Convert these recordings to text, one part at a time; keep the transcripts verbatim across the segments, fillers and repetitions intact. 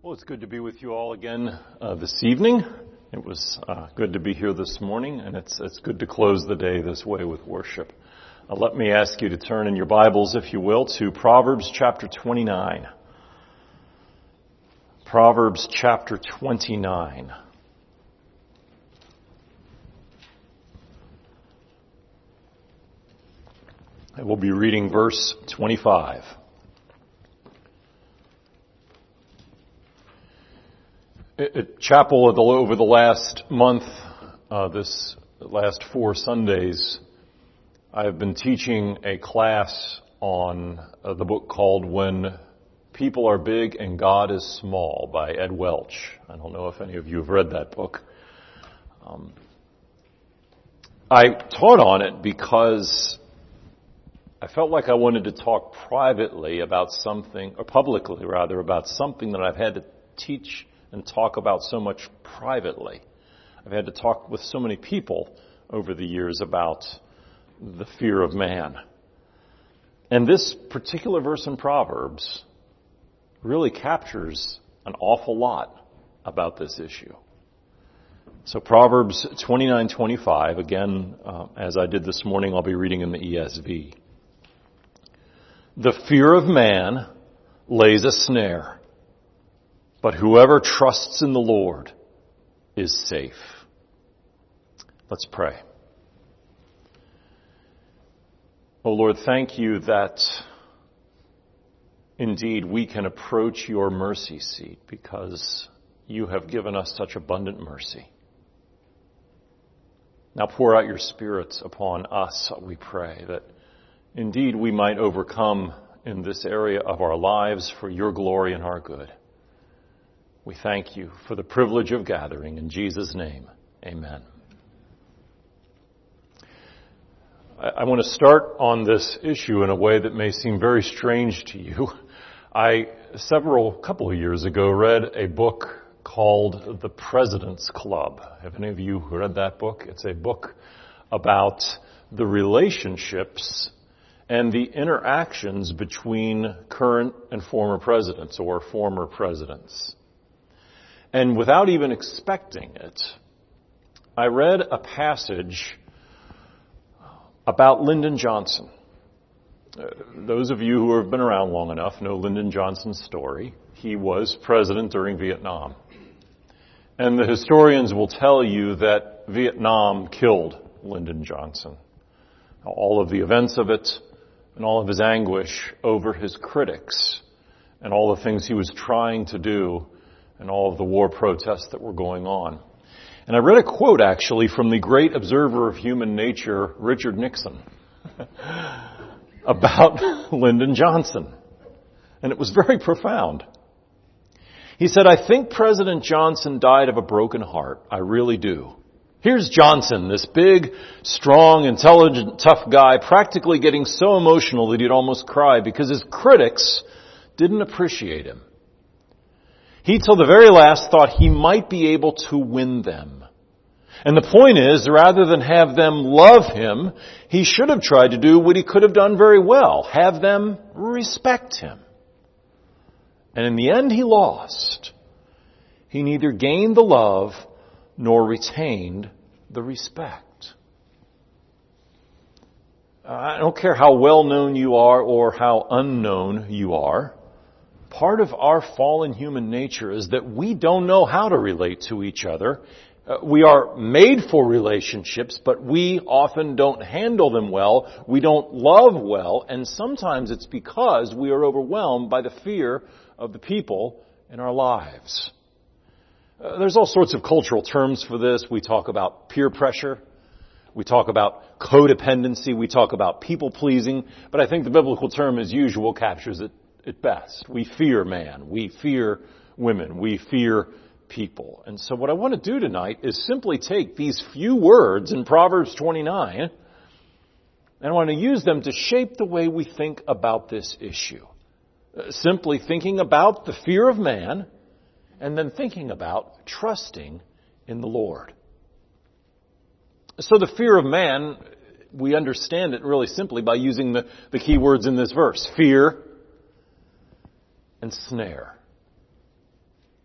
Well, it's good to be with you all again uh, this evening. It was uh, good to be here this morning, and it's it's good to close the day this way with worship. Uh, let me ask you to turn in your Bibles, if you will, to Proverbs chapter twenty-nine. Proverbs chapter twenty-nine. I will be reading verse twenty-five. At chapel over the last month, uh, this last four Sundays, I have been teaching a class on uh, the book called When People Are Big and God is Small by Ed Welch. I don't know if any of you have read that book. Um, I taught on it because I felt like I wanted to talk privately about something, or publicly rather, about something that I've had to teach and talk about so much privately. I've had to talk with so many people over the years about the fear of man. And this particular verse in Proverbs really captures an awful lot about this issue. So Proverbs twenty-nine twenty-five, again, uh, as I did this morning, I'll be reading in the E S V. The fear of man lays a snare, but whoever trusts in the Lord is safe. Let's pray. Oh Lord, thank you that indeed we can approach your mercy seat because you have given us such abundant mercy. Now pour out your Spirit upon us, we pray, that indeed we might overcome in this area of our lives for your glory and our good. We thank you for the privilege of gathering. In Jesus' name, amen. I, I want to start on this issue in a way that may seem very strange to you. I, several, couple of years ago, read a book called The President's Club. Have any of you read that book? It's a book about the relationships and the interactions between current and former presidents or former presidents. And without even expecting it, I read a passage about Lyndon Johnson. Uh, those of you who have been around long enough know Lyndon Johnson's story. He was president during Vietnam. And the historians will tell you that Vietnam killed Lyndon Johnson. All of the events of it and all of his anguish over his critics and all the things he was trying to do and all of the war protests that were going on. And I read a quote, actually, from the great observer of human nature, Richard Nixon, about Lyndon Johnson. And it was very profound. He said, "I think President Johnson died of a broken heart. I really do. Here's Johnson, this big, strong, intelligent, tough guy, practically getting so emotional that he'd almost cry because his critics didn't appreciate him. He, till the very last, thought he might be able to win them. And the point is, rather than have them love him, he should have tried to do what he could have done very well, have them respect him. And in the end, he lost. He neither gained the love nor retained the respect." I don't care how well known you are or how unknown you are. Part of our fallen human nature is that we don't know how to relate to each other. Uh, we are made for relationships, but we often don't handle them well. We don't love well, and sometimes it's because we are overwhelmed by the fear of the people in our lives. Uh, there's all sorts of cultural terms for this. We talk about peer pressure. We talk about codependency. We talk about people-pleasing. But I think the biblical term, as usual, captures it at best. We fear man. We fear women. We fear people. And so what I want to do tonight is simply take these few words in Proverbs twenty-nine and I want to use them to shape the way we think about this issue. Uh, simply thinking about the fear of man and then thinking about trusting in the Lord. So the fear of man, we understand it really simply by using the, the key words in this verse. Fear and snare.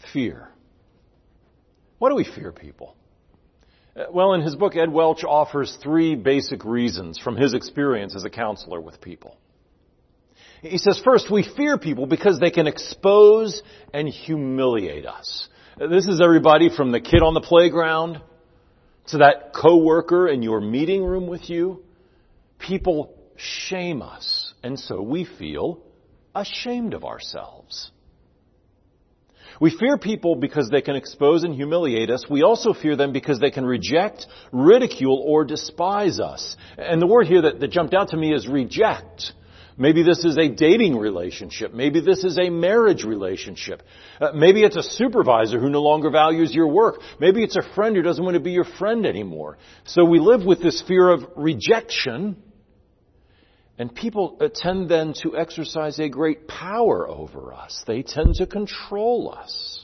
fear. Why do we fear people? Well, in his book, Ed Welch offers three basic reasons from his experience as a counselor with people. He says, first, we fear people because they can expose and humiliate us. This is everybody from the kid on the playground to that coworker in your meeting room with you. People shame us, and so we feel ashamed of ourselves. We fear people because they can expose and humiliate us. We also fear them because they can reject, ridicule, or despise us. And the word here that, that jumped out to me is reject. Maybe this is a dating relationship. Maybe this is a marriage relationship. Uh, maybe it's a supervisor who no longer values your work. Maybe it's a friend who doesn't want to be your friend anymore. So we live with this fear of rejection. And people tend then to exercise a great power over us. They tend to control us.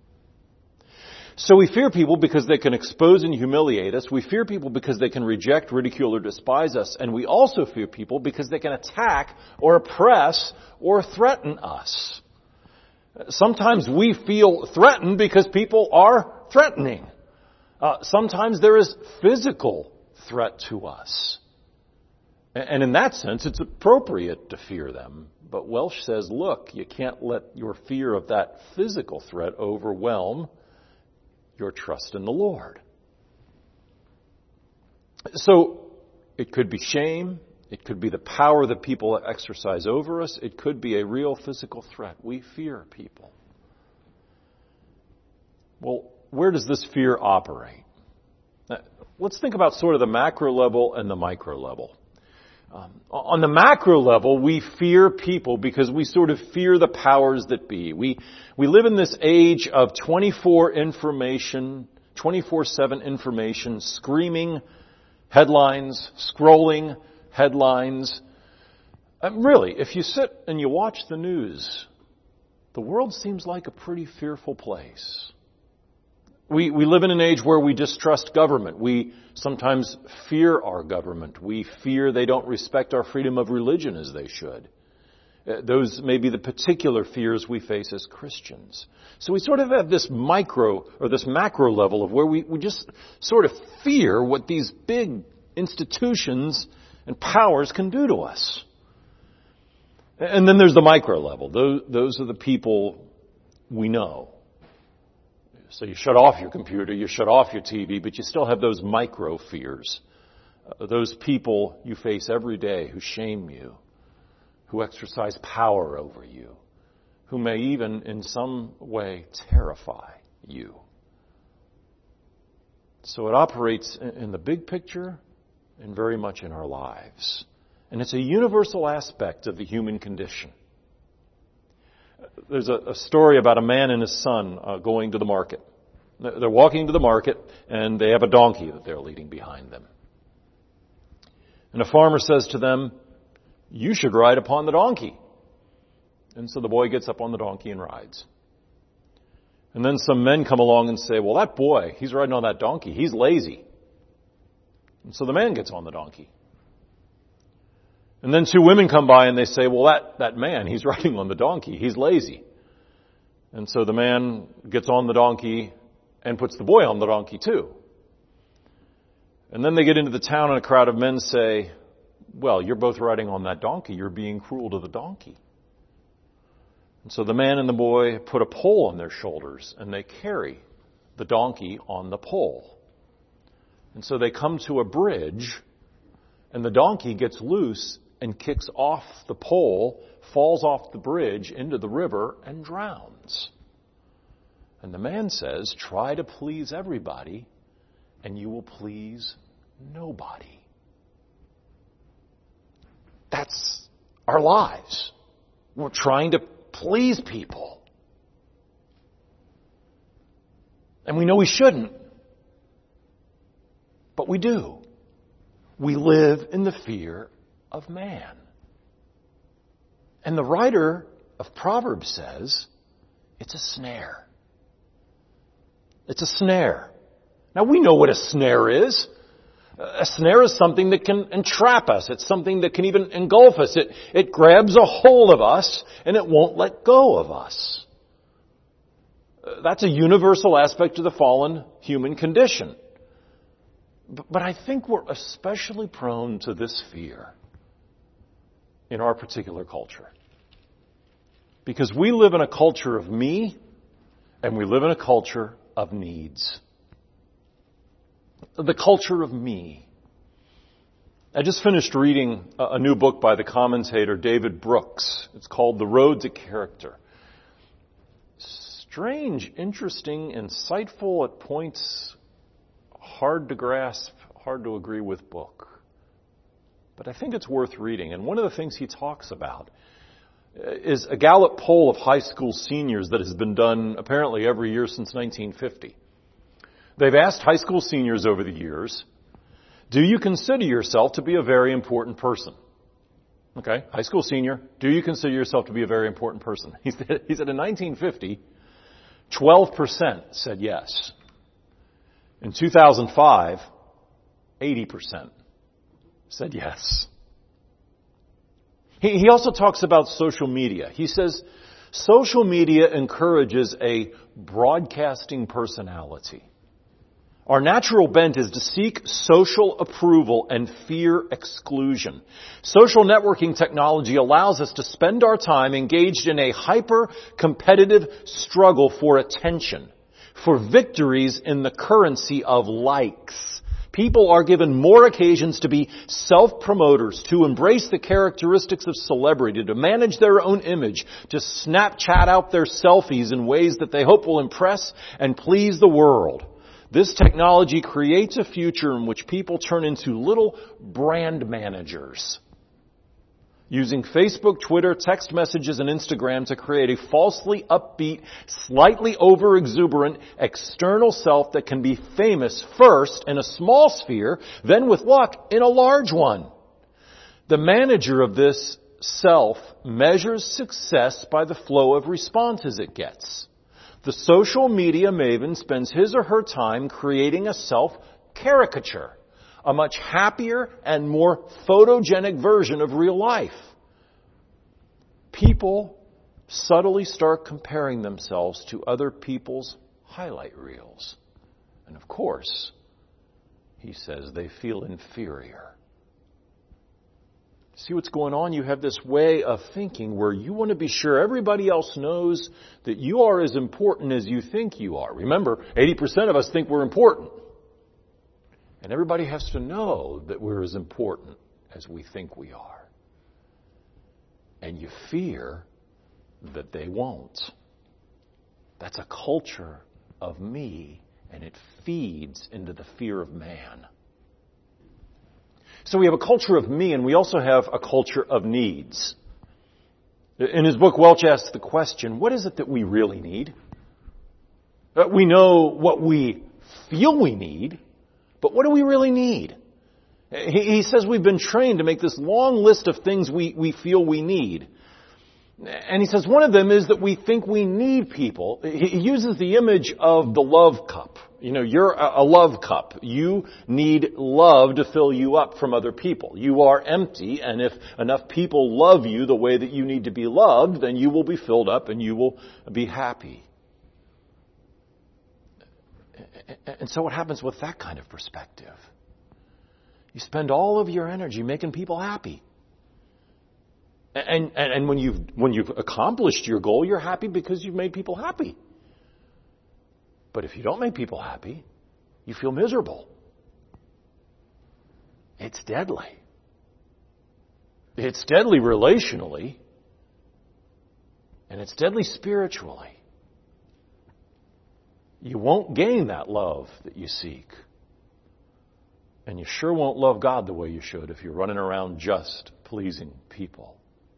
So we fear people because they can expose and humiliate us. We fear people because they can reject, ridicule, or despise us. And we also fear people because they can attack or oppress or threaten us. Sometimes we feel threatened because people are threatening. Uh, sometimes there is physical threat to us. And in that sense, it's appropriate to fear them. But Welch says, look, you can't let your fear of that physical threat overwhelm your trust in the Lord. So it could be shame. It could be the power that people exercise over us. It could be a real physical threat. We fear people. Well, where does this fear operate? Now, let's think about sort of the macro level and the micro level. Um, on the macro level, we fear people because we sort of fear the powers that be. We we live in this age of twenty-four information, twenty-four seven information, screaming headlines, scrolling headlines. Um, really, if you sit and you watch the news, the world seems like a pretty fearful place. We, we live in an age where we distrust government. We sometimes fear our government. We fear they don't respect our freedom of religion as they should. Uh, those may be the particular fears we face as Christians. So we sort of have this micro or this macro level of where we, we just sort of fear what these big institutions and powers can do to us. And then there's the micro level. Those, those are the people we know. So you shut off your computer, you shut off your T V, but you still have those micro fears. Uh, those people you face every day who shame you, who exercise power over you, who may even in some way terrify you. So it operates in the big picture and very much in our lives. And it's a universal aspect of the human condition. There's a, a story about a man and his son uh, going to the market. They're walking to the market, and they have a donkey that they're leading behind them. And a farmer says to them, "You should ride upon the donkey." And so the boy gets up on the donkey and rides. And then some men come along and say, "Well, that boy, he's riding on that donkey. He's lazy." And so the man gets on the donkey. And then two women come by and they say, "Well, that, that man, he's riding on the donkey. He's lazy." And so the man gets on the donkey and puts the boy on the donkey too. And then they get into the town and a crowd of men say, "Well, you're both riding on that donkey. You're being cruel to the donkey." And so the man and the boy put a pole on their shoulders and they carry the donkey on the pole. And so they come to a bridge and the donkey gets loose and kicks off the pole, falls off the bridge into the river and drowns. And the man says, "Try to please everybody and you will please nobody." That's our lives. We're trying to please people. And we know we shouldn't. But we do. We live in the fear of man. And the writer of Proverbs says, it's a snare. It's a snare. Now we know what a snare is. A snare is something that can entrap us. It's something that can even engulf us. It, it grabs a hold of us and it won't let go of us. That's a universal aspect of the fallen human condition. But I think we're especially prone to this fear in our particular culture. Because we live in a culture of me, and we live in a culture of needs. The culture of me. I just finished reading a new book by the commentator David Brooks. It's called The Road to Character. Strange, interesting, insightful, at points hard to grasp, hard to agree with book. But I think it's worth reading. And one of the things he talks about is a Gallup poll of high school seniors that has been done apparently every year since nineteen fifty. They've asked high school seniors over the years, do you consider yourself to be a very important person? Okay, high school senior, do you consider yourself to be a very important person? He said, he said in nineteen fifty, twelve percent said yes. In two thousand five, eighty percent said yes. He, he also talks about social media. He says, social media encourages a broadcasting personality. Our natural bent is to seek social approval and fear exclusion. Social networking technology allows us to spend our time engaged in a hyper-competitive struggle for attention, for victories in the currency of likes. People are given more occasions to be self-promoters, to embrace the characteristics of celebrity, to manage their own image, to Snapchat out their selfies in ways that they hope will impress and please the world. This technology creates a future in which people turn into little brand managers, using Facebook, Twitter, text messages, and Instagram to create a falsely upbeat, slightly over-exuberant external self that can be famous first in a small sphere, then with luck in a large one. The manager of this self measures success by the flow of responses it gets. The social media maven spends his or her time creating a self-caricature, a much happier and more photogenic version of real life. People subtly start comparing themselves to other people's highlight reels. And of course, he says they feel inferior. See what's going on? You have this way of thinking where you want to be sure everybody else knows that you are as important as you think you are. Remember, eighty percent of us think we're important. And everybody has to know that we're as important as we think we are. And you fear that they won't. That's a culture of me, and it feeds into the fear of man. So we have a culture of me, and we also have a culture of needs. In his book, Welch asks the question, what is it that we really need? Uh, we know what we feel we need, but what do we really need? He, he says we've been trained to make this long list of things we, we feel we need. And he says one of them is that we think we need people. He uses the image of the love cup. You know, you're a love cup. You need love to fill you up from other people. You are empty, and if enough people love you the way that you need to be loved, then you will be filled up and you will be happy. And so what happens with that kind of perspective? You spend all of your energy making people happy. And, and, and when you've, when you've accomplished your goal, you're happy because you've made people happy. But if you don't make people happy, you feel miserable. It's deadly. It's deadly relationally, and it's deadly spiritually. You won't gain that love that you seek. And you sure won't love God the way you should if you're running around just pleasing people.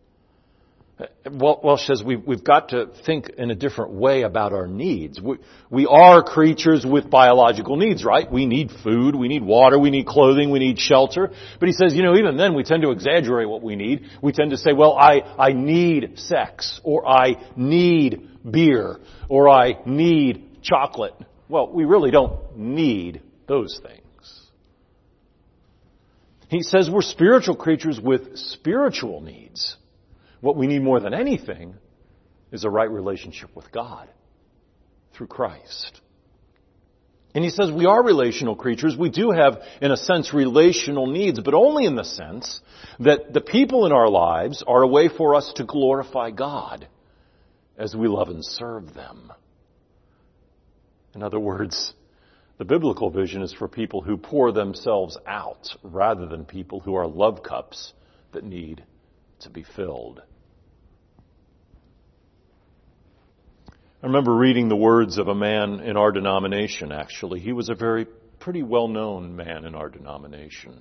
Welch says we, we've got to think in a different way about our needs. We, we are creatures with biological needs, right? We need food, we need water, we need clothing, we need shelter. But he says, you know, even then we tend to exaggerate what we need. We tend to say, well, I, I need sex, or I need beer, or I need chocolate. Well, we really don't need those things. He says we're spiritual creatures with spiritual needs. What we need more than anything is a right relationship with God. through Christ. And he says we are relational creatures. We do have, in a sense, relational needs, but only in the sense that the people in our lives are a way for us to glorify God as we love and serve them. In other words, the biblical vision is for people who pour themselves out rather than people who are love cups that need to be filled. I remember reading the words of a man in our denomination, actually. He was a very pretty well-known man in our denomination.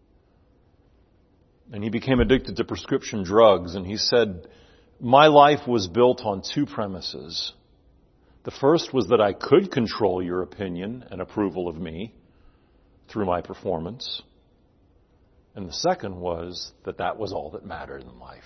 And he became addicted to prescription drugs, and he said, "My life was built on two premises. The first was that I could control your opinion and approval of me through my performance. And the second was that that was all that mattered in life."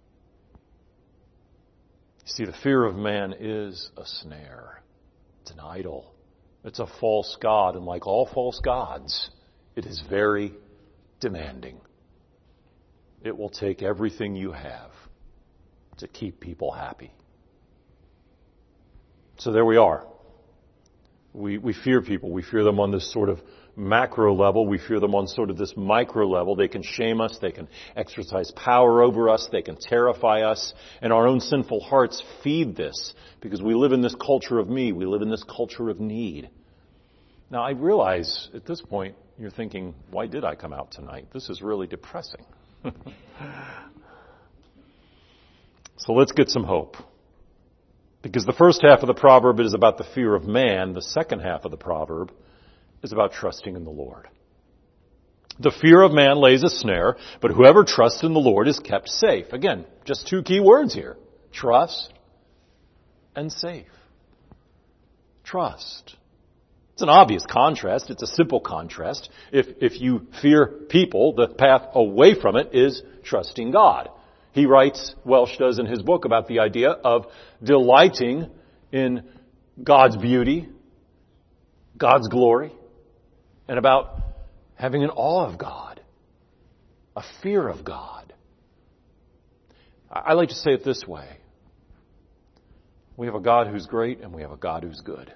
You see, the fear of man is a snare. It's an idol. It's a false god. And like all false gods, it is very demanding. It will take everything you have to keep people happy. So there we are. We, we fear people. We fear them on this sort of macro level. We fear them on sort of this micro level. They can shame us. They can exercise power over us. They can terrify us. And our own sinful hearts feed this because we live in this culture of me. We live in this culture of need. Now, I realize at this point you're thinking, why did I come out tonight? This is really depressing. So let's get some hope. Because the first half of the proverb is about the fear of man. The second half of the proverb is about trusting in the Lord. The fear of man lays a snare, but whoever trusts in the Lord is kept safe. Again, just two key words here. Trust and safe. Trust. It's an obvious contrast. It's a simple contrast. If, if you fear people, the path away from it is trusting God. He writes, Welsh does in his book, about the idea of delighting in God's beauty, God's glory, and about having an awe of God, a fear of God. I like to say it this way. We have a God who's great and we have a God who's good.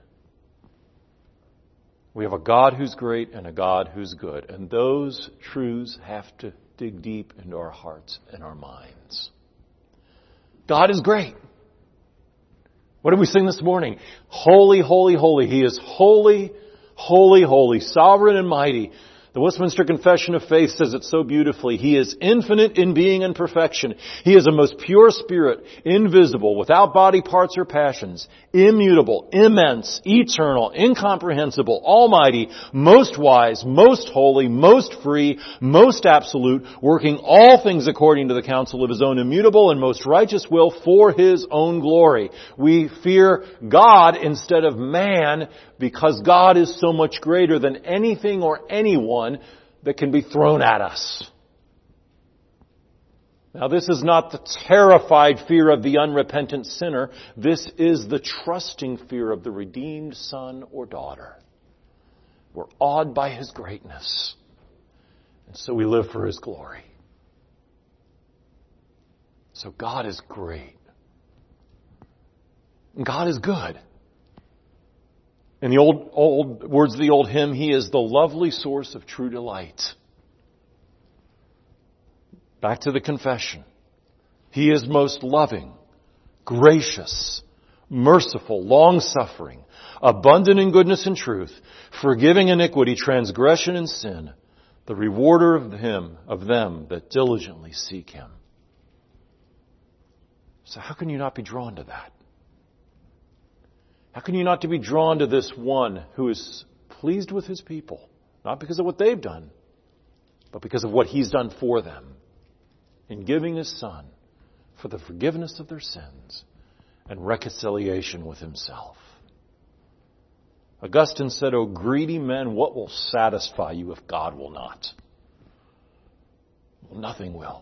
We have a God who's great and a God who's good. And those truths have to dig deep into our hearts and our minds. God is great. What did we sing this morning? Holy, holy, holy. He is holy, holy, holy, sovereign and mighty. The Westminster Confession of Faith says it so beautifully. He is infinite in being and perfection. He is a most pure spirit, invisible, without body parts or passions, immutable, immense, eternal, incomprehensible, almighty, most wise, most holy, most free, most absolute, working all things according to the counsel of His own immutable and most righteous will for His own glory. We fear God instead of man because God is so much greater than anything or anyone that can be thrown at us. Now, this is not the terrified fear of the unrepentant sinner. This is the trusting fear of the redeemed son or daughter. We're awed by His greatness, and so we live for His glory. So God is great. And God is good. In the old, old words of the old hymn, He is the lovely source of true delight. Back to the confession. He is most loving, gracious, merciful, long-suffering, abundant in goodness and truth, forgiving iniquity, transgression, and sin, the rewarder of Him, of them that diligently seek Him. So how can you not be drawn to that? How can you not to be drawn to this one who is pleased with His people? Not because of what they've done, but because of what He's done for them in giving His Son for the forgiveness of their sins and reconciliation with Himself. Augustine said, "O greedy men, what will satisfy you if God will not?" Well, nothing will.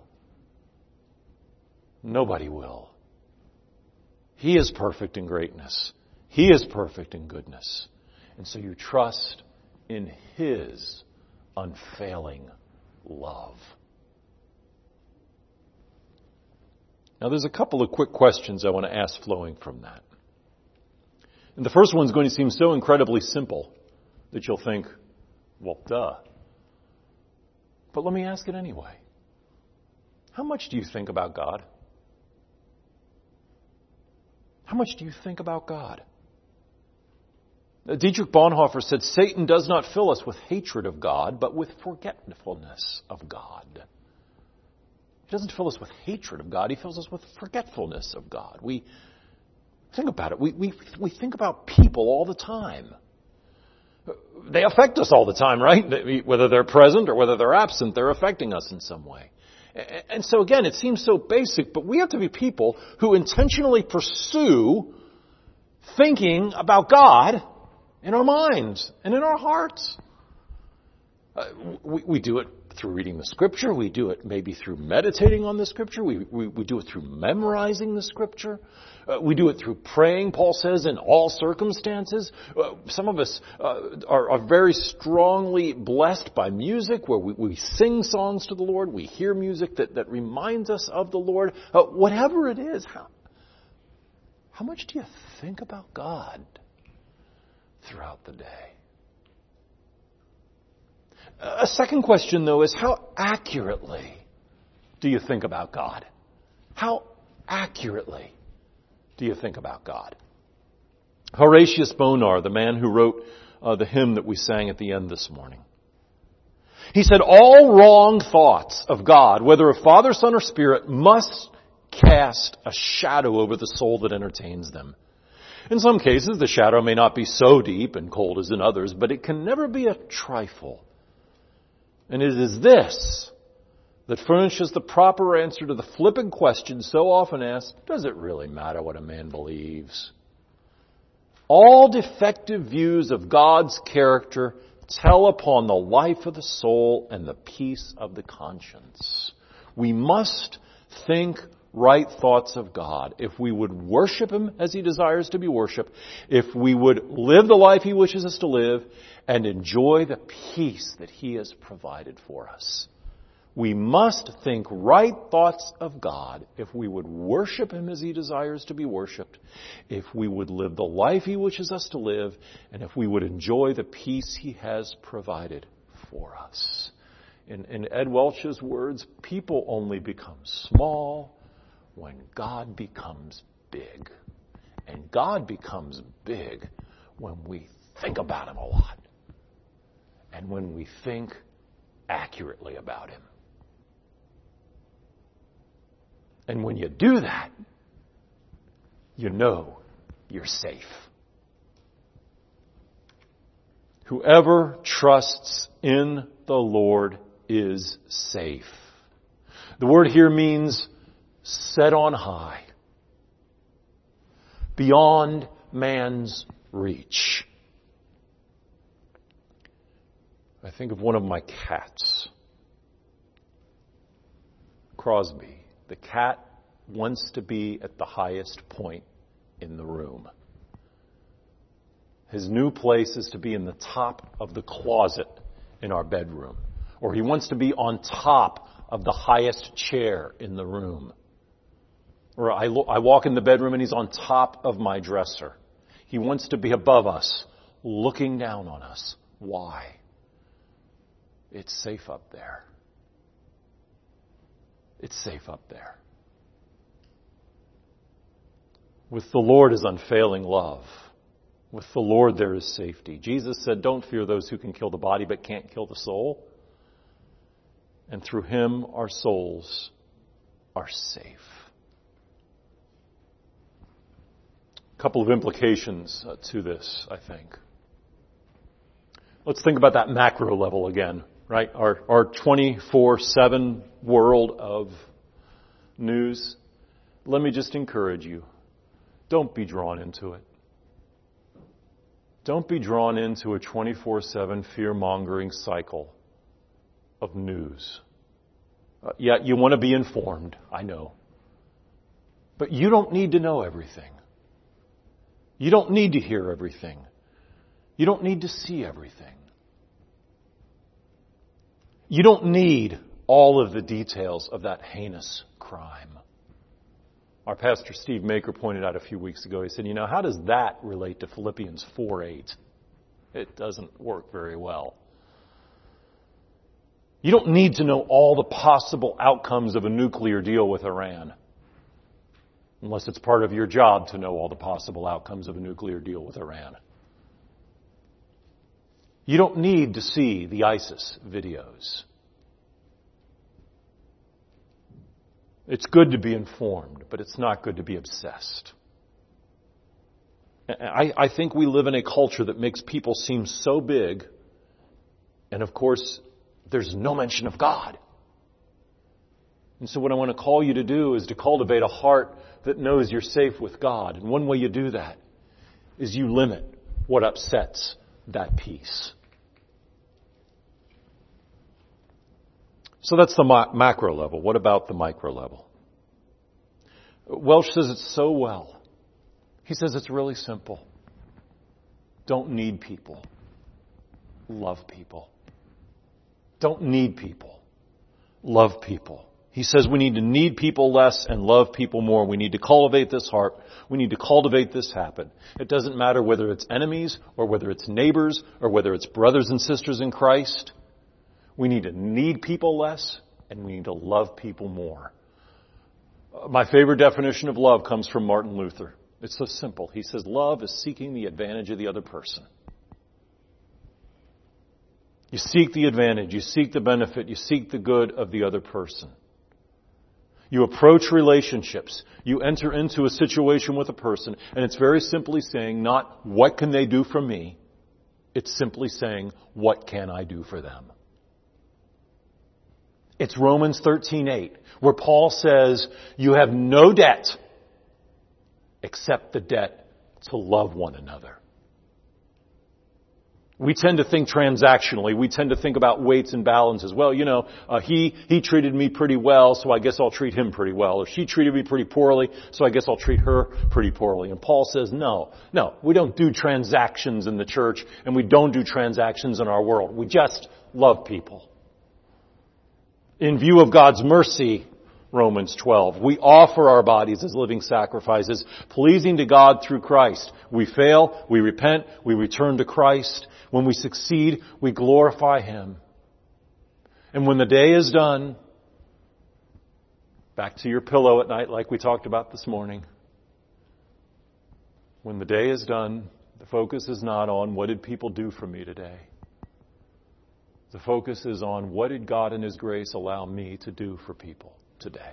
Nobody will. He is perfect in greatness. He is perfect in goodness. And so you trust in His unfailing love. Now there's a couple of quick questions I want to ask flowing from that. And the first one's going to seem so incredibly simple that you'll think, well, duh. But let me ask it anyway. How much do you think about God? How much do you think about God? Dietrich Bonhoeffer said, Satan does not fill us with hatred of God, but with forgetfulness of God. He doesn't fill us with hatred of God. He fills us with forgetfulness of God. We think about it. We, we, we think about people all the time. They affect us all the time, right? Whether they're present or whether they're absent, they're affecting us in some way. And so again, it seems so basic, but we have to be people who intentionally pursue thinking about God in our minds and in our hearts. Uh, we, we do it through reading the Scripture. We do it maybe through meditating on the Scripture. We, we, we do it through memorizing the Scripture. Uh, we do it through praying, Paul says, in all circumstances. Uh, some of us uh, are, are very strongly blessed by music, where we, we sing songs to the Lord. We hear music that, that reminds us of the Lord. Uh, whatever it is, how, how much do you think about God throughout the day? A second question, though, is how accurately do you think about God? How accurately do you think about God? Horatius Bonar, the man who wrote uh, the hymn that we sang at the end this morning, he said, all wrong thoughts of God, whether of Father, Son, or Spirit, must cast a shadow over the soul that entertains them. In some cases, the shadow may not be so deep and cold as in others, but it can never be a trifle. And it is this that furnishes the proper answer to the flippant question so often asked, does it really matter what a man believes? All defective views of God's character tell upon the life of the soul and the peace of the conscience. We must think right thoughts of God if we would worship Him as He desires to be worshipped, if we would live the life He wishes us to live, and enjoy the peace that He has provided for us. We must think right thoughts of God if we would worship Him as He desires to be worshipped, if we would live the life He wishes us to live, and if we would enjoy the peace He has provided for us. In, in Ed Welch's words, people only become small when God becomes big. And God becomes big when we think about Him a lot. And when we think accurately about Him. And when you do that, you know you're safe. Whoever trusts in the Lord is safe. The word here means set on high, beyond man's reach. I think of one of my cats, Crosby. The cat wants to be at the highest point in the room. His new place is to be in the top of the closet in our bedroom. Or he wants to be on top of the highest chair in the room. Or I, lo- I walk in the bedroom and he's on top of my dresser. He wants to be above us, looking down on us. Why? It's safe up there. It's safe up there. With the Lord is unfailing love. With the Lord there is safety. Jesus said, don't fear those who can kill the body but can't kill the soul. And through Him our souls are safe. A couple of implications uh, to this, I think. Let's think about that macro level again, right? Our, our twenty-four seven world of news. Let me just encourage you. Don't be drawn into it. Don't be drawn into a twenty-four seven fear-mongering cycle of news. Uh, yeah, you want to be informed, I know. But you don't need to know everything. You don't need to hear everything. You don't need to see everything. You don't need all of the details of that heinous crime. Our pastor Steve Maker pointed out a few weeks ago, he said, you know, how does that relate to Philippians four eight? It doesn't work very well. You don't need to know all the possible outcomes of a nuclear deal with Iran, unless it's part of your job to know all the possible outcomes of a nuclear deal with Iran. You don't need to see the ISIS videos. It's good to be informed, but it's not good to be obsessed. I, I think we live in a culture that makes people seem so big, and of course, there's no mention of God. And so what I want to call you to do is to cultivate a heart that knows you're safe with God. And one way you do that is you limit what upsets that peace. So that's the ma- macro level. What about the micro level? Welsh says it so well. He says it's really simple. Don't need people. Love people. Don't need people. Love people. He says we need to need people less and love people more. We need to cultivate this heart. We need to cultivate this habit. It doesn't matter whether it's enemies or whether it's neighbors or whether it's brothers and sisters in Christ. We need to need people less and we need to love people more. My favorite definition of love comes from Martin Luther. It's so simple. He says love is seeking the advantage of the other person. You seek the advantage, you seek the benefit, you seek the good of the other person. You approach relationships, you enter into a situation with a person, and it's very simply saying not what can they do for me, it's simply saying what can I do for them. It's Romans thirteen eight, where Paul says you have no debt except the debt to love one another. We tend to think transactionally. We tend to think about weights and balances. Well, you know, uh, he he treated me pretty well, so I guess I'll treat him pretty well. Or she treated me pretty poorly, so I guess I'll treat her pretty poorly. And Paul says, no, no, we don't do transactions in the church, and we don't do transactions in our world. We just love people. In view of God's mercy, Romans twelve, we offer our bodies as living sacrifices, pleasing to God through Christ. We fail, we repent, we return to Christ. When we succeed, we glorify Him. And when the day is done, back to your pillow at night like we talked about this morning. When the day is done, the focus is not on what did people do for me today. The focus is on what did God in His grace allow me to do for people today.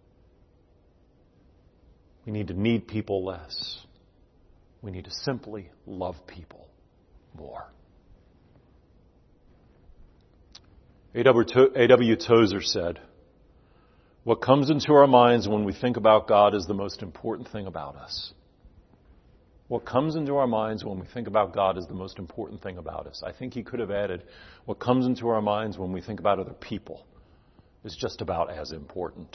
We need to need people less. We need to simply love people more. A W Tozer said, what comes into our minds when we think about God is the most important thing about us. What comes into our minds when we think about God is the most important thing about us. I think he could have added, what comes into our minds when we think about other people is just about as important.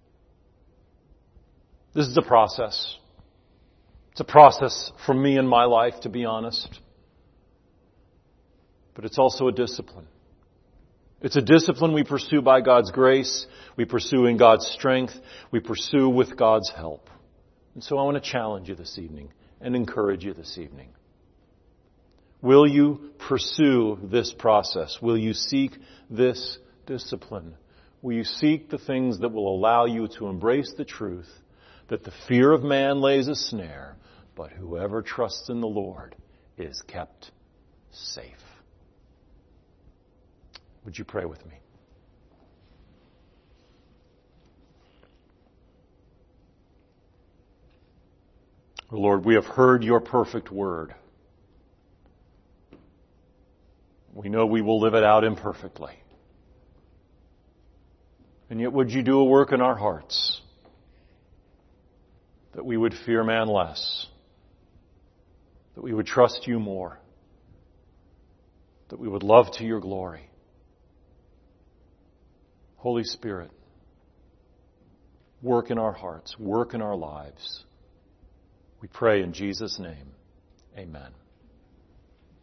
This is a process. It's a process for me in my life, to be honest. But it's also a discipline. It's a discipline we pursue by God's grace. We pursue in God's strength. We pursue with God's help. And so I want to challenge you this evening and encourage you this evening. Will you pursue this process? Will you seek this discipline? Will you seek the things that will allow you to embrace the truth that the fear of man lays a snare, but whoever trusts in the Lord is kept safe? Would you pray with me? Lord, we have heard your perfect word. We know we will live it out imperfectly. And yet would you do a work in our hearts that we would fear man less, that we would trust you more, that we would love to your glory. Holy Spirit, work in our hearts, work in our lives. We pray in Jesus' name. Amen.